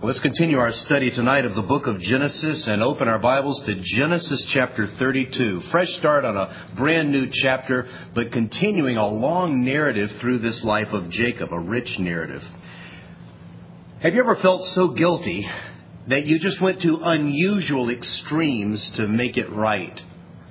Let's continue our study tonight of the book of Genesis and open our Bibles to Genesis chapter 32. Fresh start on a brand new chapter, but continuing a long narrative through this life of Jacob, a rich narrative. Have you ever felt so guilty that you just went to unusual extremes to make it right?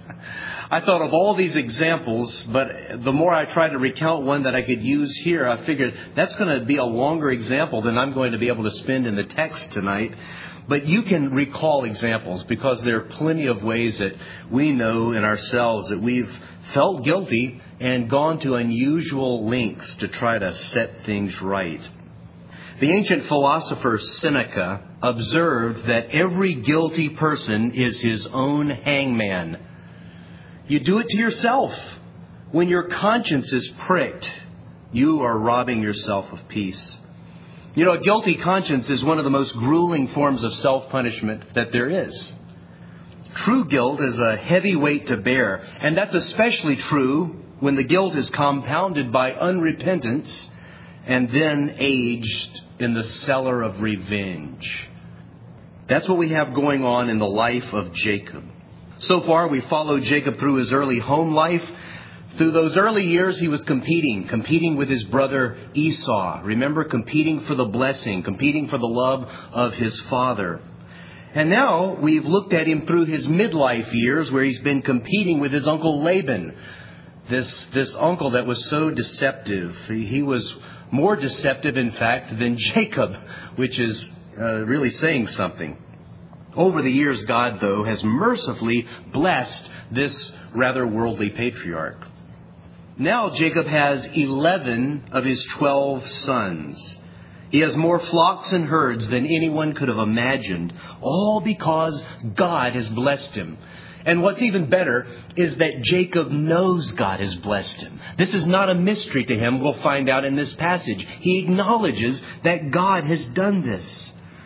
I thought of all these examples, but the more I tried to recount one that I could use here, I figured that's going to be a longer example than I'm going to be able to spend in the text tonight. But you can recall examples because there are plenty of ways that we know in ourselves that we've felt guilty and gone to unusual lengths to try to set things right. The ancient philosopher Seneca observed that every guilty person is his own hangman. You do it to yourself. When your conscience is pricked, you are robbing yourself of peace. You know, a guilty conscience is one of the most grueling forms of self-punishment that there is. True guilt is a heavy weight to bear, and that's especially true when the guilt is compounded by unrepentance and then aged in the cellar of revenge. That's what we have going on in the life of Jacob. So far, we followed Jacob through his early home life. Through those early years, he was competing with his brother Esau. Remember, competing for the blessing, competing for the love of his father. And now we've looked at him through his midlife years where he's been competing with his uncle Laban. This uncle that was so deceptive. He was more deceptive, in fact, than Jacob, which is really saying something. Over the years, God, though, has mercifully blessed this rather worldly patriarch. Now Jacob has 11 of his 12 sons. He has more flocks and herds than anyone could have imagined, all because God has blessed him. And what's even better is that Jacob knows God has blessed him. This is not a mystery to him. We'll find out in this passage. He acknowledges that God has done this.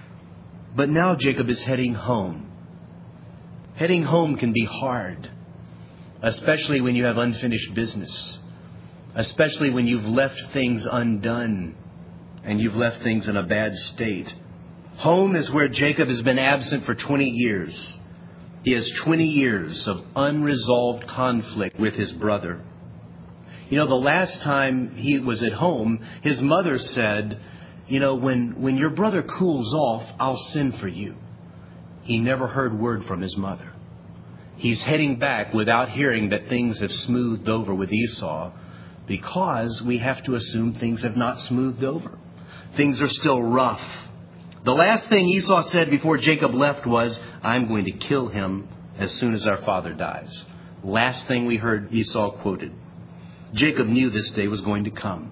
But now Jacob is heading home. Heading home can be hard, especially when you have unfinished business, especially when you've left things undone and you've left things in a bad state. Home is where Jacob has been absent for 20 years. He has 20 years of unresolved conflict with his brother. You know, the last time he was at home, his mother said, you know, when your brother cools off, I'll send for you. He never heard word from his mother. He's heading back without hearing that things have smoothed over with Esau because we have to assume things have not smoothed over. Things are still rough. The last thing Esau said before Jacob left was, I'm going to kill him as soon as our father dies. Last thing we heard Esau quoted. Jacob knew this day was going to come.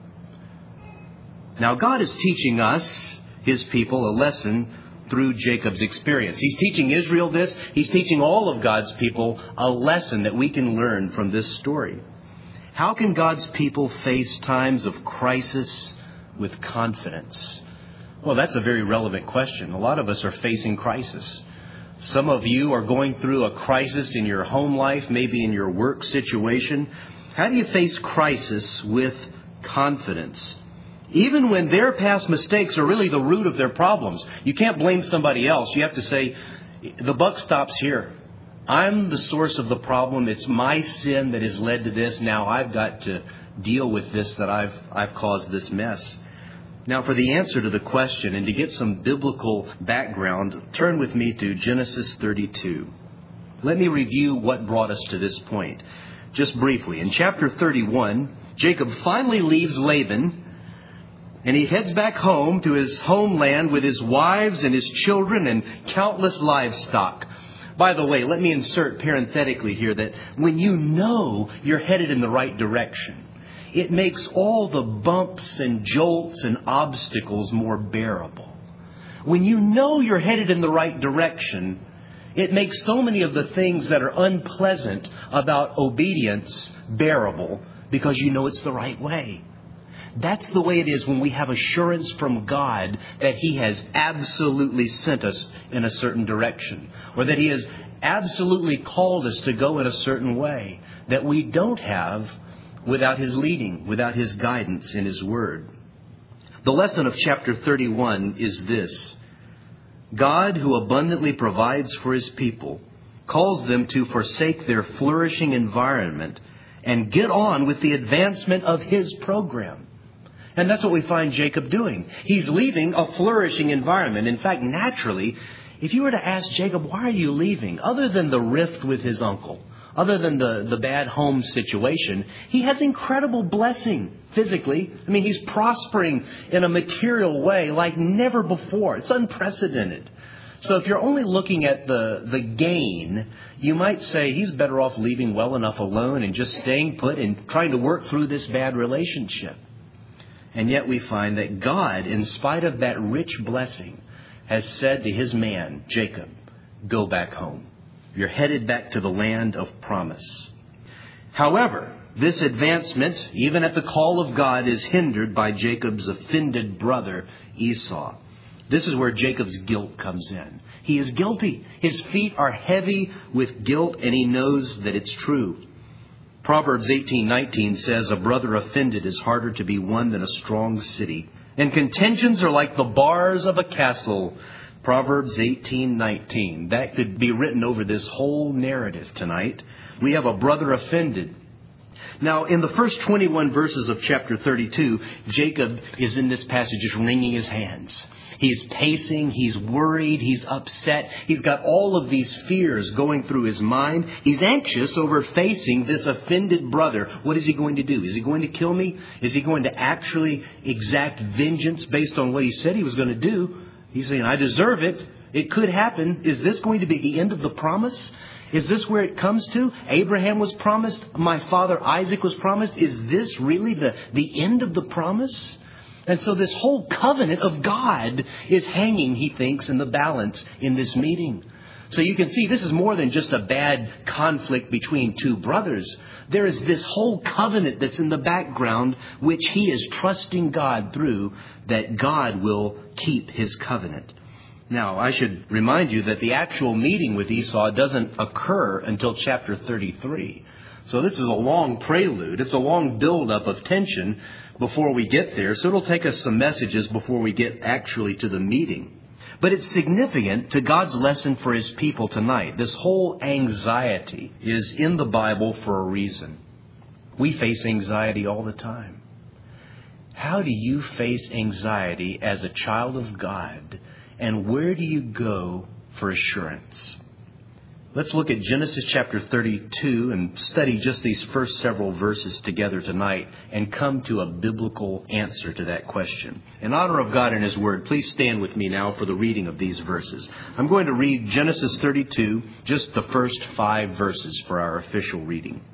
Now, God is teaching us, His people, a lesson through Jacob's experience. He's teaching Israel this. He's teaching all of God's people a lesson that we can learn from this story. How can God's people face times of crisis with confidence? Well, that's a very relevant question. A lot of us are facing crisis. Some of you are going through a crisis in your home life, maybe in your work situation. How do you face crisis with confidence? Even when their past mistakes are really the root of their problems. You can't blame somebody else. You have to say, the buck stops here. I'm the source of the problem. It's my sin that has led to this. Now I've got to deal with this, that I've caused this mess. Now, for the answer to the question and to get some biblical background, turn with me to Genesis 32. Let me review what brought us to this point. Just briefly, in chapter 31, Jacob finally leaves Laban, and he heads back home to his homeland with his wives and his children and countless livestock. By the way, let me insert parenthetically here that when you know you're headed in the right direction, it makes all the bumps and jolts and obstacles more bearable. When you know you're headed in the right direction, it makes so many of the things that are unpleasant about obedience bearable because you know it's the right way. That's the way it is when we have assurance from God that He has absolutely sent us in a certain direction, or that He has absolutely called us to go in a certain way that we don't have without His leading, without His guidance in His Word. The lesson of chapter 31 is this: God, who abundantly provides for His people, calls them to forsake their flourishing environment and get on with the advancement of His program. And that's what we find Jacob doing. He's leaving a flourishing environment. In fact, naturally, if you were to ask Jacob, why are you leaving? Other than the rift with his uncle, other than the bad home situation, he has incredible blessing physically. I mean, he's prospering in a material way like never before. It's unprecedented. So if you're only looking at the gain, you might say he's better off leaving well enough alone and just staying put and trying to work through this bad relationship. And yet we find that God, in spite of that rich blessing, has said to His man, Jacob, go back home. You're headed back to the land of promise. However, this advancement, even at the call of God, is hindered by Jacob's offended brother, Esau. This is where Jacob's guilt comes in. He is guilty. His feet are heavy with guilt, and he knows that it's true. Proverbs 18:19 says, a brother offended is harder to be won than a strong city, and contentions are like the bars of a castle. Proverbs 18:19. That could be written over this whole narrative tonight. We have a brother offended. Now, in the first 21 verses of chapter 32, Jacob is in this passage just wringing his hands. He's pacing, he's worried, he's upset. He's got all of these fears going through his mind. He's anxious over facing this offended brother. What is he going to do? Is he going to kill me? Is he going to actually exact vengeance based on what he said he was going to do? He's saying, I deserve it. It could happen. Is this going to be the end of the promise? Is this where it comes to? Abraham was promised. My father Isaac was promised. Is this really the end of the promise? And so this whole covenant of God is hanging, he thinks, in the balance in this meeting. So you can see this is more than just a bad conflict between two brothers. There is this whole covenant that's in the background, which he is trusting God through, that God will keep His covenant. Now, I should remind you that the actual meeting with Esau doesn't occur until chapter 33. So this is a long prelude. It's a long buildup of tension before we get there. So it'll take us some messages before we get actually to the meeting. But it's significant to God's lesson for His people tonight. This whole anxiety is in the Bible for a reason. We face anxiety all the time. How do you face anxiety as a child of God? And where do you go for assurance? Let's look at Genesis chapter 32 and study just these first several verses together tonight and come to a biblical answer to that question. In honor of God and His Word, please stand with me now for the reading of these verses. I'm going to read Genesis 32, just the first 5 verses for our official reading.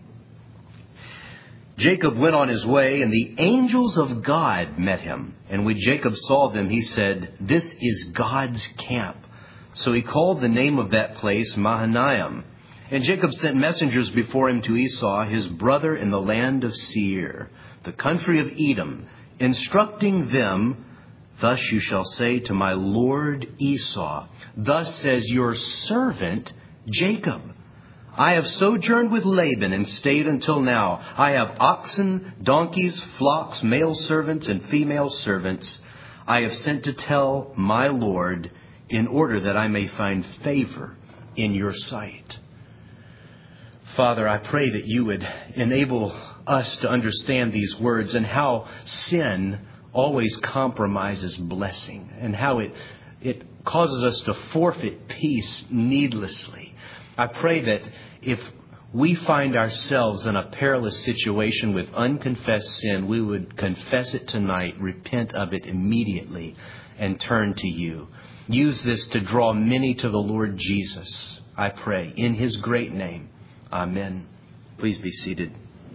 Jacob went on his way, and the angels of God met him. And when Jacob saw them, he said, "This is God's camp." So he called the name of that place Mahanaim. And Jacob sent messengers before him to Esau, his brother, in the land of Seir, the country of Edom, instructing them, "Thus you shall say to my lord Esau, thus says your servant Jacob, I have sojourned with Laban and stayed until now. I have oxen, donkeys, flocks, male servants and female servants. I have sent to tell my Lord, in order that I may find favor in your sight." Father, I pray that you would enable us to understand these words and how sin always compromises blessing and how it causes us to forfeit peace needlessly. I pray that if we find ourselves in a perilous situation with unconfessed sin, we would confess it tonight, repent of it immediately, and turn to you. Use this to draw many to the Lord Jesus, I pray, in His great name. Amen. Please be seated.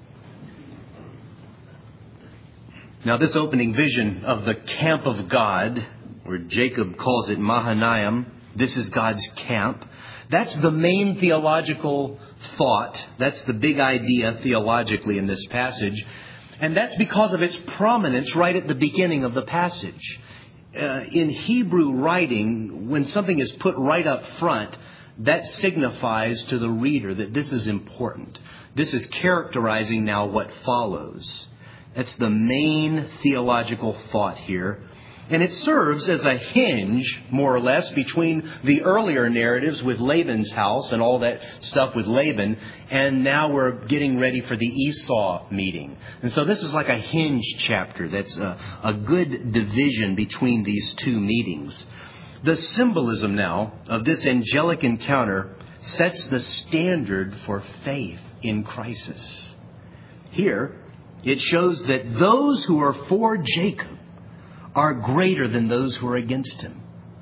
Now, this opening vision of the camp of God, where Jacob calls it Mahanaim, this is God's camp. That's the main theological thought. That's the big idea theologically in this passage. And that's because of its prominence right at the beginning of the passage. In Hebrew writing, when something is put right up front, that signifies to the reader that this is important. This is characterizing now what follows. That's the main theological thought here. And it serves as a hinge, more or less, between the earlier narratives with Laban's house and all that stuff with Laban, and now we're getting ready for the Esau meeting. And so this is like a hinge chapter that's a good division between these two meetings. The symbolism now of this angelic encounter sets the standard for faith in crisis. Here, it shows that those who are for Jacob are greater than those who are against him.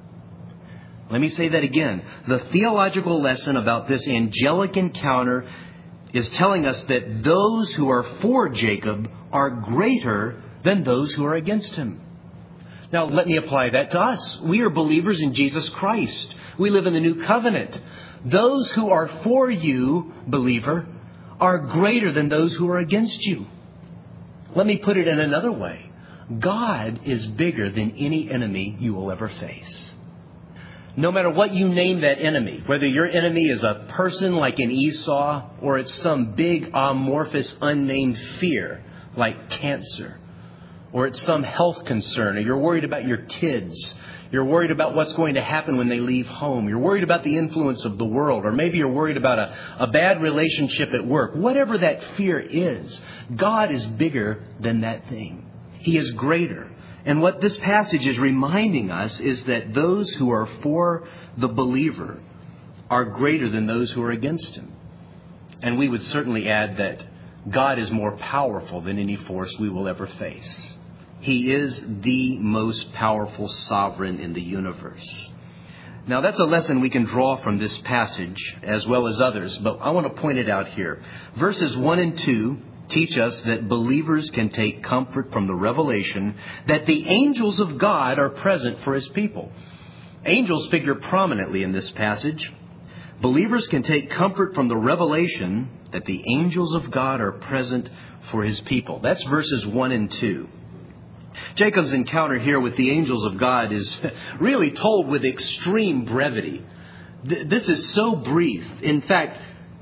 Let me say that again. The theological lesson about this angelic encounter is telling us that those who are for Jacob are greater than those who are against him. Now, let me apply that to us. We are believers in Jesus Christ. We live in the new covenant. Those who are for you, believer, are greater than those who are against you. Let me put it in another way. God is bigger than any enemy you will ever face. No matter what you name that enemy, whether your enemy is a person like an Esau or it's some big amorphous unnamed fear like cancer, or it's some health concern, or you're worried about your kids, you're worried about what's going to happen when they leave home, you're worried about the influence of the world, or maybe you're worried about a bad relationship at work. Whatever that fear is, God is bigger than that thing. He is greater. And what this passage is reminding us is that those who are for the believer are greater than those who are against him. And we would certainly add that God is more powerful than any force we will ever face. He is the most powerful sovereign in the universe. Now, that's a lesson we can draw from this passage as well as others, but I want to point it out here. Verses 1 and 2 teach us that believers can take comfort from the revelation that the angels of God are present for his people. Angels figure prominently in this passage. Believers can take comfort from the revelation that the angels of God are present for his people. That's verses 1 and 2. Jacob's encounter here with the angels of God is really told with extreme brevity. This is so brief. In fact,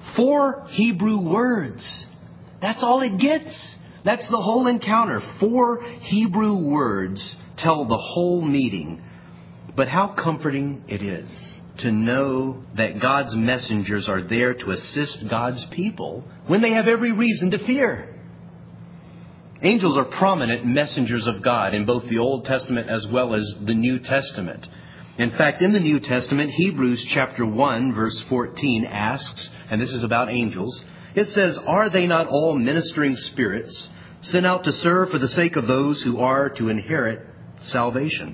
4 Hebrew words. That's all it gets. That's the whole encounter. 4 Hebrew words tell the whole meeting. But how comforting it is to know that God's messengers are there to assist God's people when they have every reason to fear. Angels are prominent messengers of God in both the Old Testament as well as the New Testament. In fact, in the New Testament, Hebrews chapter 1, verse 14 asks, and this is about angels, it says, "Are they not all ministering spirits sent out to serve for the sake of those who are to inherit salvation?"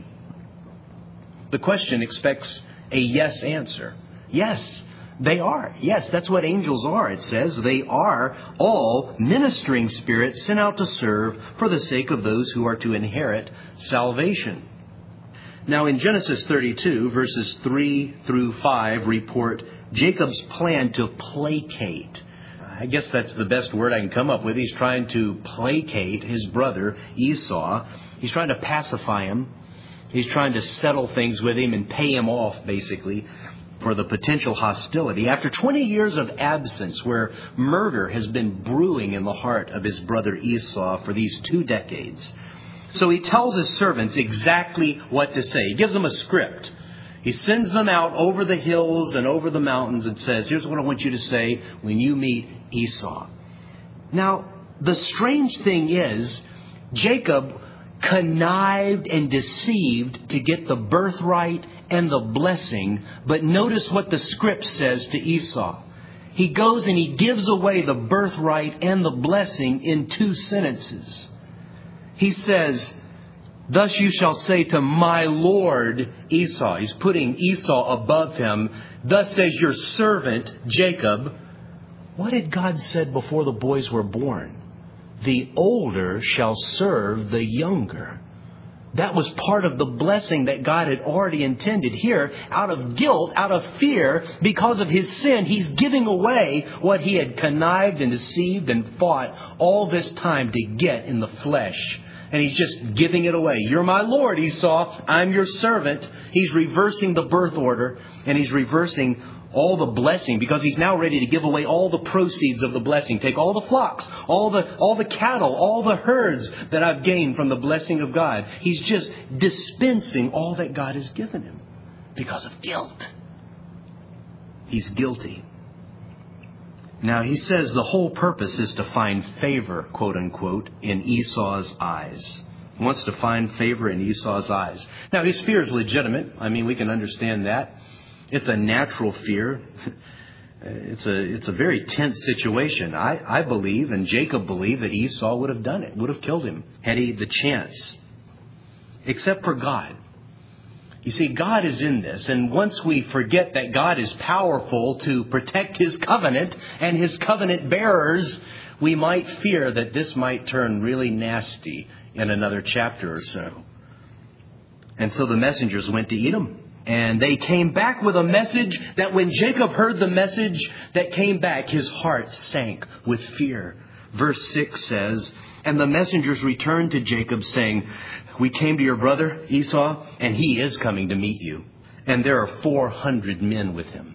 The question expects a yes answer. Yes, they are. Yes, that's what angels are. It says they are all ministering spirits sent out to serve for the sake of those who are to inherit salvation. Now, in Genesis 32, verses 3 through 5 report Jacob's plan to placate. I guess that's the best word I can come up with. He's trying to placate his brother Esau. He's trying to pacify him. He's trying to settle things with him and pay him off, basically, for the potential hostility. After 20 years of absence, where murder has been brewing in the heart of his brother Esau for these 2 decades. So he tells his servants exactly what to say. He gives them a script. He sends them out over the hills and over the mountains and says, here's what I want you to say when you meet Esau. Now, the strange thing is, Jacob connived and deceived to get the birthright and the blessing. But notice what the script says to Esau. He goes and he gives away the birthright and the blessing in 2 sentences. He says, "Thus you shall say to my Lord Esau." He's putting Esau above him. "Thus says your servant Jacob." What had God said before the boys were born? The older shall serve the younger. That was part of the blessing that God had already intended. Here, out of guilt, out of fear, because of his sin, he's giving away what he had connived and deceived and fought all this time to get in the flesh. And he's just giving it away. You're my Lord, Esau. I'm your servant. He's reversing the birth order, and he's reversing all the blessing, because he's now ready to give away all the proceeds of the blessing. Take all the flocks, all the cattle, all the herds that I've gained from the blessing of God. He's just dispensing all that God has given him because of guilt. He's guilty. Now, he says the whole purpose is to find favor, quote unquote, in Esau's eyes. He wants to find favor in Esau's eyes. Now, his fear is legitimate. I mean, we can understand that. It's a natural fear. It's a very tense situation. I believe, and Jacob believed, that Esau would have done it, would have killed him, had he the chance. Except for God. You see, God is in this. And once we forget that God is powerful to protect his covenant and his covenant bearers, we might fear that this might turn really nasty in another chapter or so. And so the messengers went to Edom. And they came back with a message that when Jacob heard the message that came back, his heart sank with fear. Verse 6 says, "And the messengers returned to Jacob, saying, 'We came to your brother Esau, and he is coming to meet you. And there are 400 men with him.'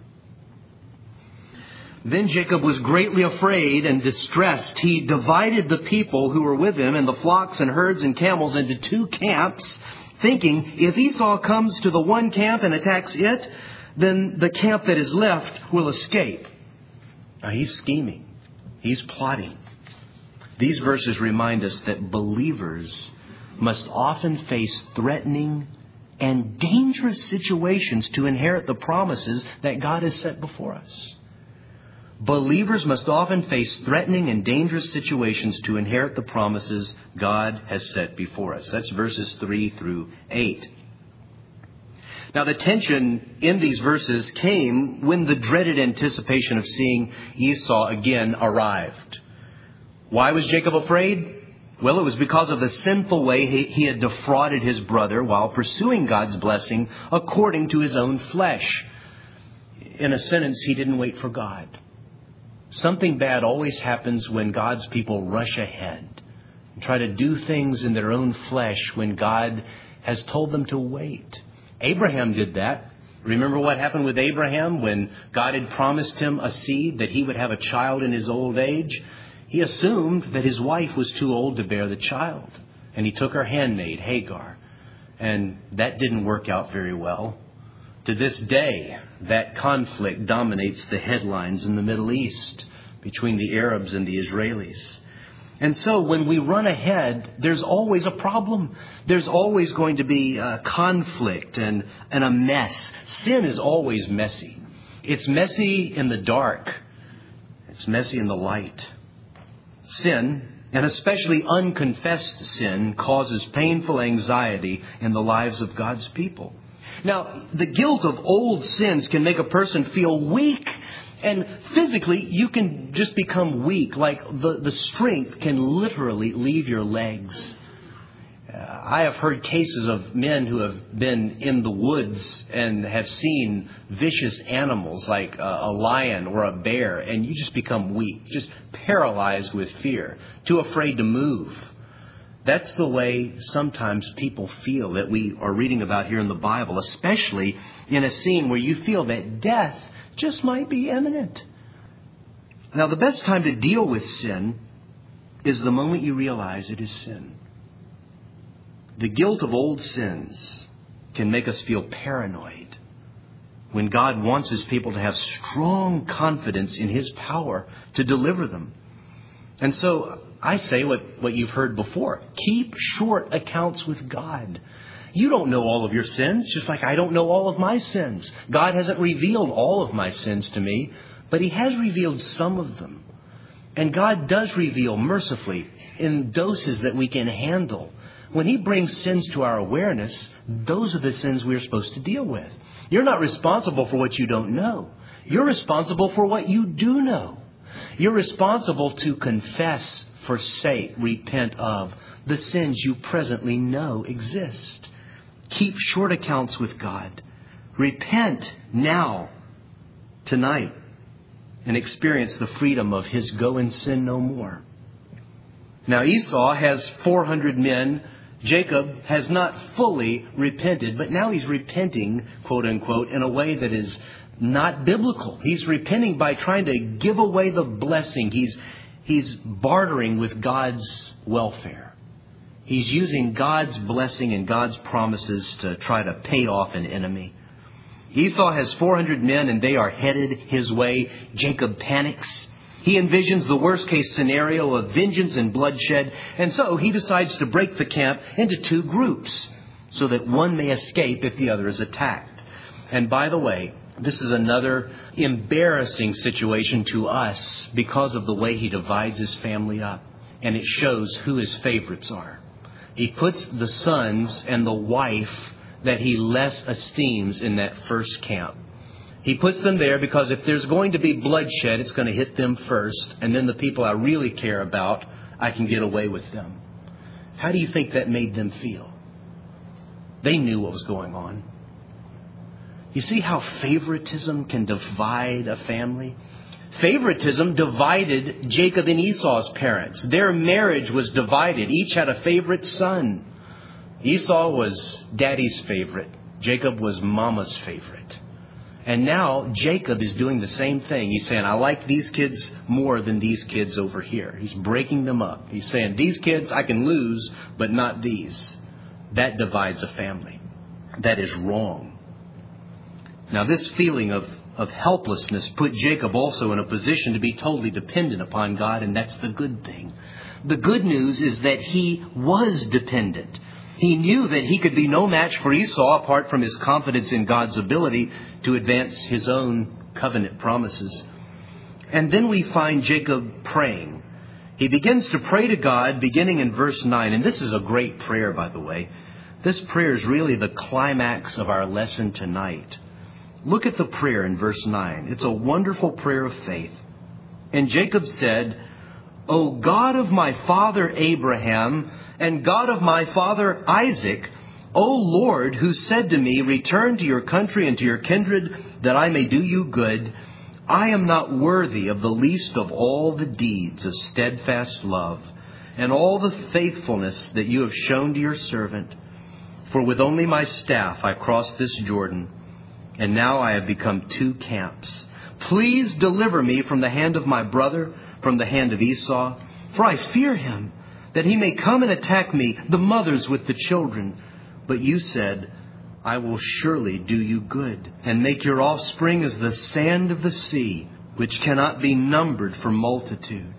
Then Jacob was greatly afraid and distressed. He divided the people who were with him and the flocks and herds and camels into 2 camps, thinking, if Esau comes to the one camp and attacks it, then the camp that is left will escape." Now he's scheming. He's plotting. These verses remind us that believers must often face threatening and dangerous situations to inherit the promises that God has set before us. Believers must often face threatening and dangerous situations to inherit the promises God has set before us. That's verses 3 through 8. Now, the tension in these verses came when the dreaded anticipation of seeing Esau again arrived. Why was Jacob afraid? Well, it was because of the sinful way he had defrauded his brother while pursuing God's blessing according to his own flesh. In a sentence, he didn't wait for God. Something bad always happens when God's people rush ahead and try to do things in their own flesh when God has told them to wait. Abraham did that. Remember what happened with Abraham when God had promised him a seed, that he would have a child in his old age? He assumed that his wife was too old to bear the child. And he took her handmaid, Hagar. And that didn't work out very well. To this day, that conflict dominates the headlines in the Middle East between the Arabs and the Israelis. And so when we run ahead, there's always a problem. There's always going to be a conflict and a mess. Sin is always messy. It's messy in the dark. It's messy in the light. Sin, and especially unconfessed sin, causes painful anxiety in the lives of God's people. Now, the guilt of old sins can make a person feel weak. And physically, you can just become weak. Like the strength can literally leave your legs. I have heard cases of men who have been in the woods and have seen vicious animals like a lion or a bear. And you just become weak, just paralyzed with fear, too afraid to move. That's the way sometimes people feel that we are reading about here in the Bible, especially in a scene where you feel that death just might be imminent. Now, the best time to deal with sin is the moment you realize it is sin. The guilt of old sins can make us feel paranoid when God wants His people to have strong confidence in His power to deliver them. And so I say what you've heard before. Keep short accounts with God. You don't know all of your sins, just like I don't know all of my sins. God hasn't revealed all of my sins to me, but He has revealed some of them. And God does reveal mercifully in doses that we can handle. When He brings sins to our awareness, those are the sins we're supposed to deal with. You're not responsible for what you don't know. You're responsible for what you do know. You're responsible to confess, forsake, repent of the sins you presently know exist. Keep short accounts with God. Repent now, tonight, and experience the freedom of His go and sin no more. Now, Esau has 400 men. Jacob has not fully repented, but now he's repenting, quote unquote, in a way that is not biblical. He's repenting by trying to give away the blessing. He's bartering with God's welfare. He's using God's blessing and God's promises to try to pay off an enemy. Esau has 400 men and they are headed his way. Jacob panics. He envisions the worst case scenario of vengeance and bloodshed. And so he decides to break the camp into 2 groups so that one may escape if the other is attacked. And by the way, this is another embarrassing situation to us because of the way he divides his family up. And it shows who his favorites are. He puts the sons and the wife that he less esteems in that first camp. He puts them there because if there's going to be bloodshed, it's going to hit them first. And then the people I really care about, I can get away with them. How do you think that made them feel? They knew what was going on. You see how favoritism can divide a family? Favoritism divided Jacob and Esau's parents. Their marriage was divided. Each had a favorite son. Esau was daddy's favorite. Jacob was mama's favorite. And now Jacob is doing the same thing. He's saying, I like these kids more than these kids over here. He's breaking them up. He's saying, these kids I can lose, but not these. That divides a family. That is wrong. Now this feeling of helplessness put Jacob also in a position to be totally dependent upon God, and that's the good thing. The good news is that he was dependent. He knew that he could be no match for Esau apart from his confidence in God's ability to advance his own covenant promises. And then we find Jacob praying. He begins to pray to God beginning in verse 9. And this is a great prayer, by the way. This prayer is really the climax of our lesson tonight. Look at the prayer in verse 9. It's a wonderful prayer of faith. And Jacob said, O God of my father Abraham and God of my father Isaac, O Lord, who said to me, return to your country and to your kindred, that I may do you good, I am not worthy of the least of all the deeds of steadfast love and all the faithfulness that you have shown to your servant. For with only my staff I crossed this Jordan, and now I have become 2 camps. Please deliver me from the hand of my brother, from the hand of Esau, for I fear him, that he may come and attack me, the mothers with the children. But you said, I will surely do you good, and make your offspring as the sand of the sea, which cannot be numbered for multitude.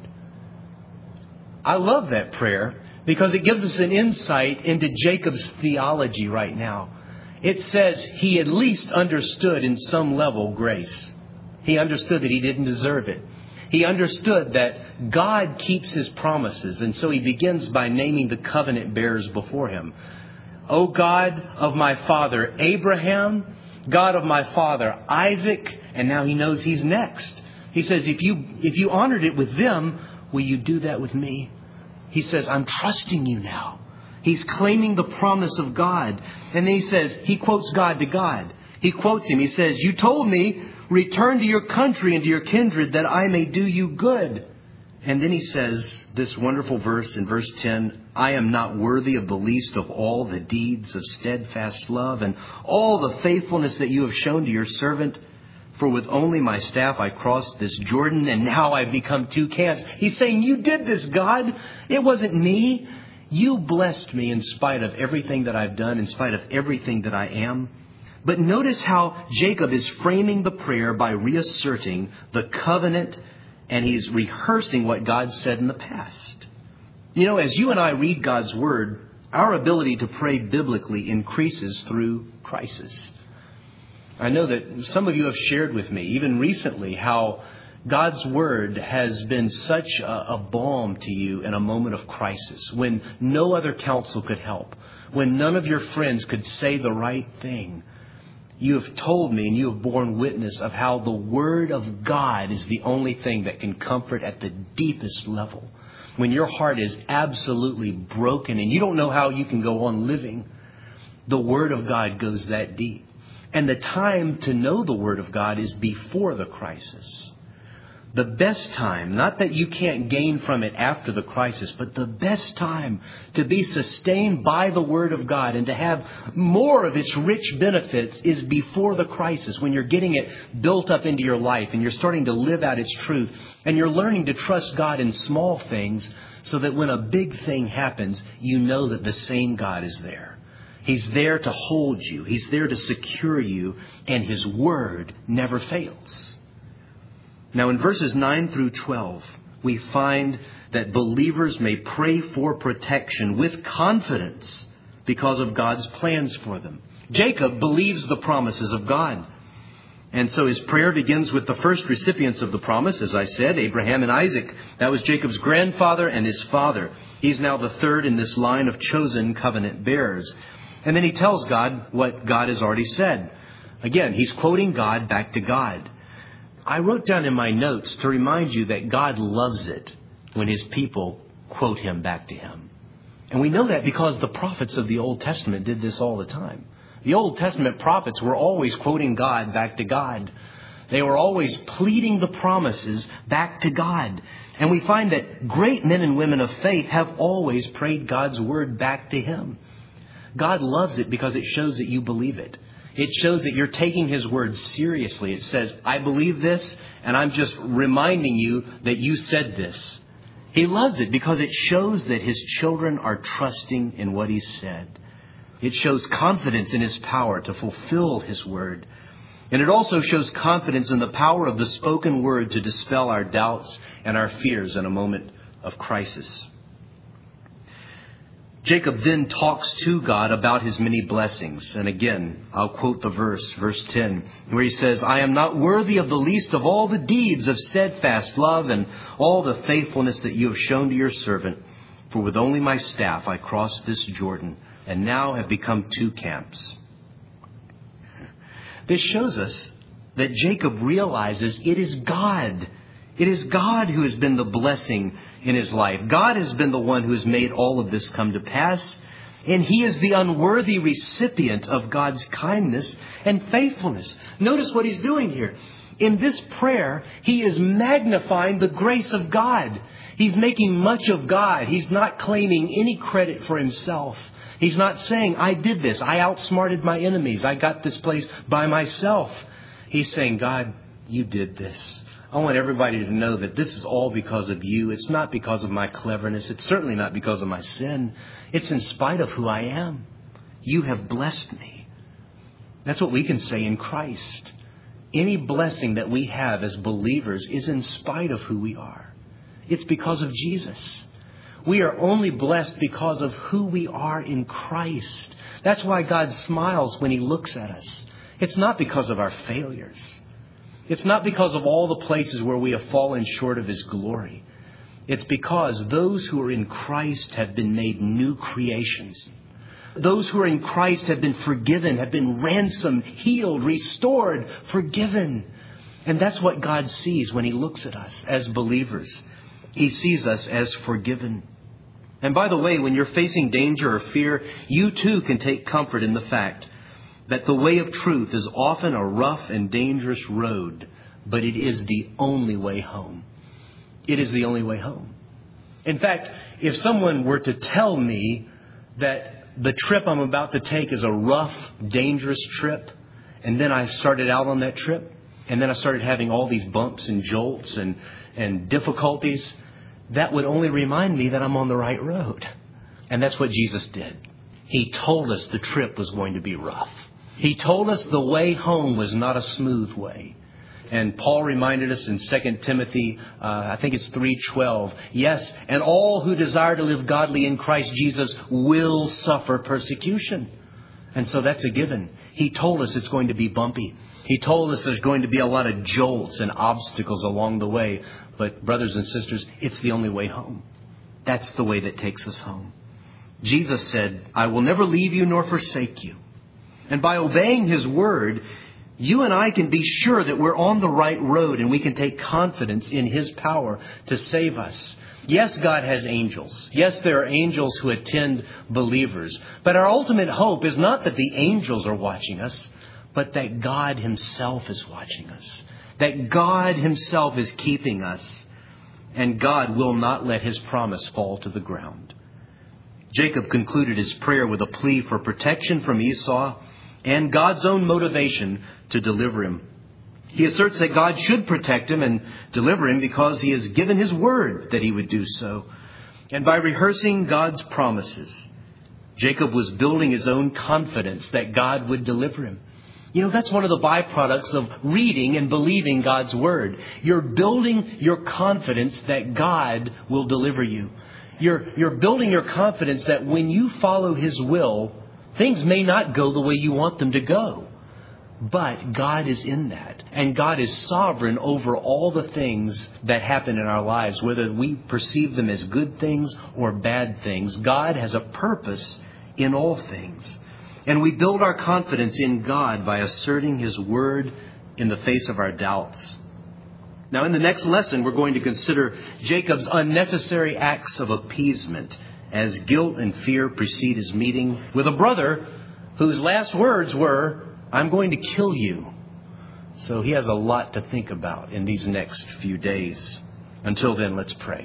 I love that prayer because it gives us an insight into Jacob's theology right now. It says he at least understood in some level grace. He understood that he didn't deserve it. He understood that God keeps his promises. And so he begins by naming the covenant bearers before him. O God of my father Abraham, God of my father Isaac. And now he knows he's next. He says, if you honored it with them, will you do that with me? He says, I'm trusting you now. He's claiming the promise of God. And then he says, he quotes God to God. He quotes him. He says, you told me, return to your country and to your kindred that I may do you good. And then he says this wonderful verse in verse 10, I am not worthy of the least of all the deeds of steadfast love and all the faithfulness that you have shown to your servant. For with only my staff I crossed this Jordan, and now I've become 2 camps. He's saying, you did this, God. It wasn't me. You blessed me in spite of everything that I've done, in spite of everything that I am. But notice how Jacob is framing the prayer by reasserting the covenant, and he's rehearsing what God said in the past. You know, as you and I read God's Word, our ability to pray biblically increases through crisis. I know that some of you have shared with me, even recently, how God's Word has been such a balm to you in a moment of crisis, when no other counsel could help, when none of your friends could say the right thing. You have told me and you have borne witness of how the Word of God is the only thing that can comfort at the deepest level. When your heart is absolutely broken and you don't know how you can go on living, the Word of God goes that deep. And the time to know the Word of God is before the crisis. The best time, not that you can't gain from it after the crisis, but the best time to be sustained by the Word of God and to have more of its rich benefits is before the crisis, when you're getting it built up into your life and you're starting to live out its truth and you're learning to trust God in small things so that when a big thing happens, you know that the same God is there. He's there to hold you. He's there to secure you, and His Word never fails. Now, in verses 9 through 12, we find that believers may pray for protection with confidence because of God's plans for them. Jacob believes the promises of God. And so his prayer begins with the first recipients of the promise, as I said, Abraham and Isaac. That was Jacob's grandfather and his father. He's now the third in this line of chosen covenant bearers. And then he tells God what God has already said. Again, he's quoting God back to God. I wrote down in my notes to remind you that God loves it when His people quote Him back to Him. And we know that because the prophets of the Old Testament did this all the time. The Old Testament prophets were always quoting God back to God. They were always pleading the promises back to God. And we find that great men and women of faith have always prayed God's word back to Him. God loves it because it shows that you believe it. It shows that you're taking His word seriously. It says, I believe this, and I'm just reminding you that you said this. He loves it because it shows that His children are trusting in what He said. It shows confidence in His power to fulfill His word. And it also shows confidence in the power of the spoken word to dispel our doubts and our fears in a moment of crisis. Jacob then talks to God about his many blessings. And again, I'll quote the verse 10, where he says, I am not worthy of the least of all the deeds of steadfast love and all the faithfulness that you have shown to your servant. For with only my staff I crossed this Jordan, and now have become two camps. This shows us that Jacob realizes it is God. It is God who has been the blessing in his life. God has been the one who has made all of this come to pass. And he is the unworthy recipient of God's kindness and faithfulness. Notice what he's doing here. In this prayer, he is magnifying the grace of God. He's making much of God. He's not claiming any credit for himself. He's not saying, I did this. I outsmarted my enemies. I got this place by myself. He's saying, God, you did this. I want everybody to know that this is all because of you. It's not because of my cleverness. It's certainly not because of my sin. It's in spite of who I am. You have blessed me. That's what we can say in Christ. Any blessing that we have as believers is in spite of who we are. It's because of Jesus. We are only blessed because of who we are in Christ. That's why God smiles when He looks at us. It's not because of our failures. It's not because of all the places where we have fallen short of His glory. It's because those who are in Christ have been made new creations. Those who are in Christ have been forgiven, have been ransomed, healed, restored, forgiven. And that's what God sees when He looks at us as believers. He sees us as forgiven. And by the way, when you're facing danger or fear, you too can take comfort in the fact that the way of truth is often a rough and dangerous road, but it is the only way home. It is the only way home. In fact, if someone were to tell me that the trip I'm about to take is a rough, dangerous trip, and then I started out on that trip, and then I started having all these bumps and jolts and difficulties, that would only remind me that I'm on the right road. And that's what Jesus did. He told us the trip was going to be rough. He told us the way home was not a smooth way. And Paul reminded us in 2 Timothy, I think it's 3:12. Yes, and all who desire to live godly in Christ Jesus will suffer persecution. And so that's a given. He told us it's going to be bumpy. He told us there's going to be a lot of jolts and obstacles along the way. But brothers and sisters, it's the only way home. That's the way that takes us home. Jesus said, I will never leave you nor forsake you. And by obeying His word, you and I can be sure that we're on the right road and we can take confidence in His power to save us. Yes, God has angels. Yes, there are angels who attend believers. But our ultimate hope is not that the angels are watching us, but that God Himself is watching us. that God Himself is keeping us, and God will not let His promise fall to the ground. Jacob concluded his prayer with a plea for protection from Esau and God's own motivation to deliver him. He asserts that God should protect him and deliver him because He has given His word that He would do so. And by rehearsing God's promises, Jacob was building his own confidence that God would deliver him. That's one of the byproducts of reading and believing God's word. You're building your confidence that God will deliver you. You're building your confidence that when you follow His will, things may not go the way you want them to go. But God is in that. And God is sovereign over all the things that happen in our lives, whether we perceive them as good things or bad things. God has a purpose in all things. And we build our confidence in God by asserting His word in the face of our doubts. Now, in the next lesson, we're going to consider Jacob's unnecessary acts of appeasement as guilt and fear precede his meeting with a brother whose last words were, "I'm going to kill you." So he has a lot to think about in these next few days. Until then, let's pray.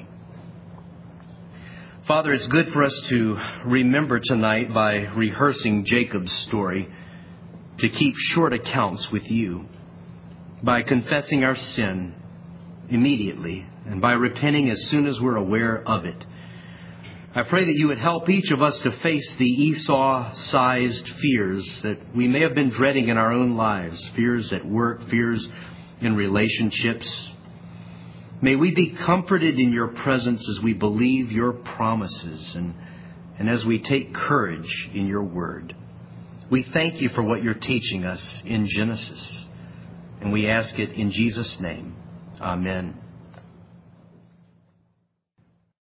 Father, it's good for us to remember tonight by rehearsing Jacob's story to keep short accounts with you, by confessing our sin immediately and by repenting as soon as we're aware of it. I pray that you would help each of us to face the Esau-sized fears that we may have been dreading in our own lives, fears at work, fears in relationships. May we be comforted in your presence as we believe your promises and as we take courage in your word. We thank you for what you're teaching us in Genesis, and we ask it in Jesus' name. Amen.